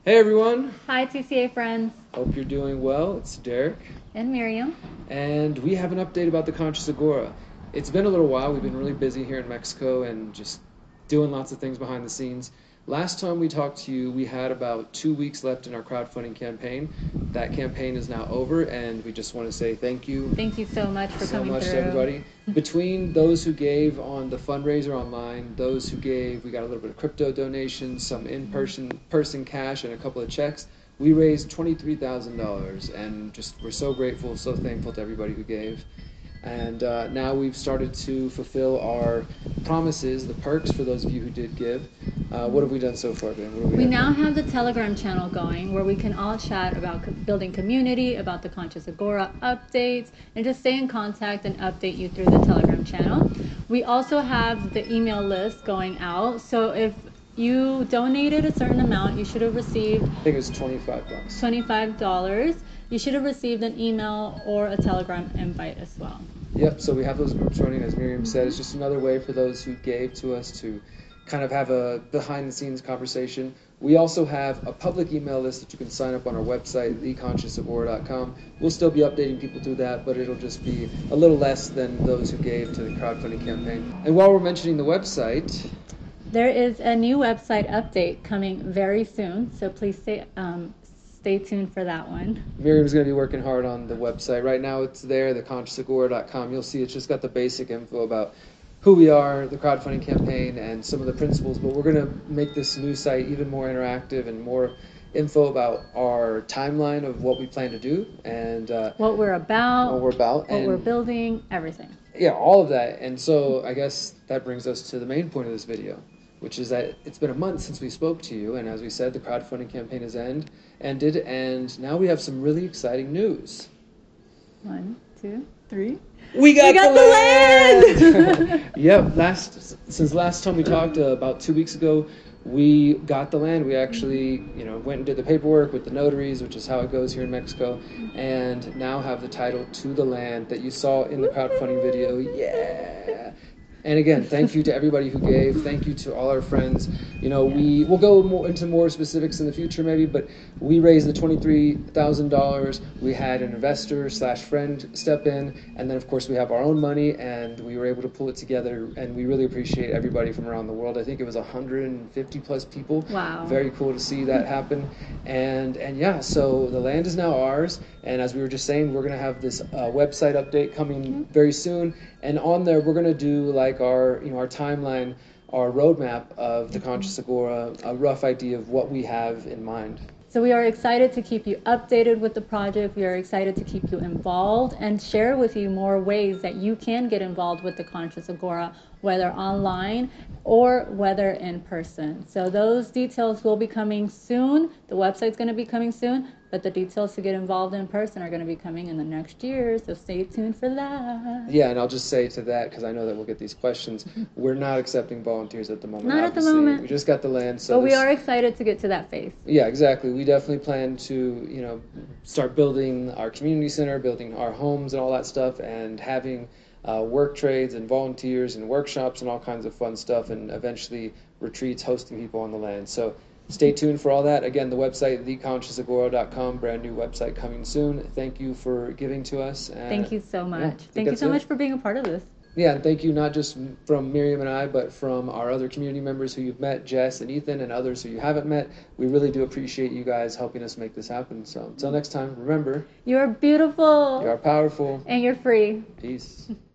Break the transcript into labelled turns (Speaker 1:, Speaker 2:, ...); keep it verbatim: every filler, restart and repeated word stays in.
Speaker 1: Hey everyone,
Speaker 2: Hi, T C A friends,
Speaker 1: hope you're doing well. It's Derek,
Speaker 2: and Miriam.
Speaker 1: and we have an update about the Conscious Agora. It's been a little while. We've been really busy here in Mexico and just doing lots of things behind the scenes. Last time we talked to you, we had about two weeks left in our crowdfunding campaign. That campaign is now over, and we just want to say thank you
Speaker 2: Thank you so much for
Speaker 1: so
Speaker 2: coming
Speaker 1: much to
Speaker 2: through.
Speaker 1: everybody. Between those who gave on the fundraiser online, those who gave, we got a little bit of crypto donations, some in-person person cash, and a couple of checks. We raised twenty-three thousand dollars, and just we're so grateful, so thankful to everybody who gave. And uh, now we've started to fulfill our promises, the perks for those of you who did give. Uh, what have we done so far, Ben? What have we,
Speaker 2: We
Speaker 1: have
Speaker 2: now
Speaker 1: done?
Speaker 2: have the Telegram channel going where we can all chat about co- building community, about the Conscious Agora updates, and just stay in contact and update you through the Telegram channel. We also have the email list going out, so if you donated a certain amount, you should have received
Speaker 1: I think it was twenty-five bucks.
Speaker 2: twenty-five dollars. You should have received an email or a Telegram invite as well.
Speaker 1: Yep, so we have those groups running, as Miriam said. It's just another way for those who gave to us to kind of have a behind-the-scenes conversation. We also have a public email list that you can sign up on our website, the conscious agora dot com. We'll still be updating people through that, but it'll just be a little less than those who gave to the crowdfunding campaign. And while we're mentioning the website,
Speaker 2: There is a new website update coming very soon, so please stay um, stay tuned for that one.
Speaker 1: Miriam's going to be working hard on the website. Right now it's there, the conscious agora dot com. You'll see it's just got the basic info about who we are, the crowdfunding campaign, and some of the principles. But we're going to make this new site even more interactive and more info about our timeline of what we plan to do and uh,
Speaker 2: What we're about,
Speaker 1: what we're about.
Speaker 2: what
Speaker 1: and
Speaker 2: we're building, everything.
Speaker 1: Yeah, all of that. And so I guess that brings us to the main point of this video, which is that it's been a month since we spoke to you, and as we said, the crowdfunding campaign has end, ended, and now we have some really exciting news.
Speaker 2: One, two, three.
Speaker 1: We got,
Speaker 2: We got
Speaker 1: the,
Speaker 2: the
Speaker 1: land!
Speaker 2: land!
Speaker 1: Yep, last since last time we talked, uh, about two weeks ago, we got the land. We actually, you know, went and did the paperwork with the notaries, which is how it goes here in Mexico, and now have the title to the land that you saw in the crowdfunding video. Yeah. And again, thank you to everybody who gave. Thank you to all our friends. You know, we will go more into more specifics in the future, maybe, but we raised the twenty-three thousand dollars. We had an investor slash friend step in, and then of course we have our own money, and we were able to pull it together. And we really appreciate everybody from around the world. I think it was one hundred fifty plus people.
Speaker 2: Wow.
Speaker 1: Very cool to see that happen. And and yeah, so the land is now ours. And as we were just saying, we're gonna have this uh, website update coming mm-hmm. very soon. And on there, we're gonna do like our, you know, our timeline, our roadmap of the Conscious Agora, a rough idea of what we have in mind.
Speaker 2: So we are excited to keep you updated with the project. We are excited to keep you involved and share with you more ways that you can get involved with the Conscious Agora, whether online or whether in person. So those details will be coming soon. The website's going to be coming soon, but the details to get involved in person are going to be coming in the next year. So stay tuned for that.
Speaker 1: Yeah, and I'll just say to that, because I know that we'll get these questions, we're not accepting volunteers at the moment.
Speaker 2: Not at the
Speaker 1: obviously.
Speaker 2: moment.
Speaker 1: We just got the land. So
Speaker 2: but we
Speaker 1: this,
Speaker 2: are excited to get to that phase.
Speaker 1: Yeah, exactly. We definitely plan to, you know, start building our community center, building our homes and all that stuff, and having uh, work trades and volunteers and workshops and all kinds of fun stuff, and eventually retreats hosting people on the land. So stay tuned for all that. Again, the website, the conscious agora dot com, brand new website coming soon. Thank you for giving to us. And
Speaker 2: thank you so much.
Speaker 1: Yeah,
Speaker 2: thank you so
Speaker 1: it.
Speaker 2: much for being a part of this.
Speaker 1: Yeah, and thank you not just from Miriam and I, but from our other community members who you've met, Jess and Ethan, and others who you haven't met. We really do appreciate you guys helping us make this happen. So until next time, remember,
Speaker 2: you're beautiful.
Speaker 1: You are powerful.
Speaker 2: And you're free.
Speaker 1: Peace.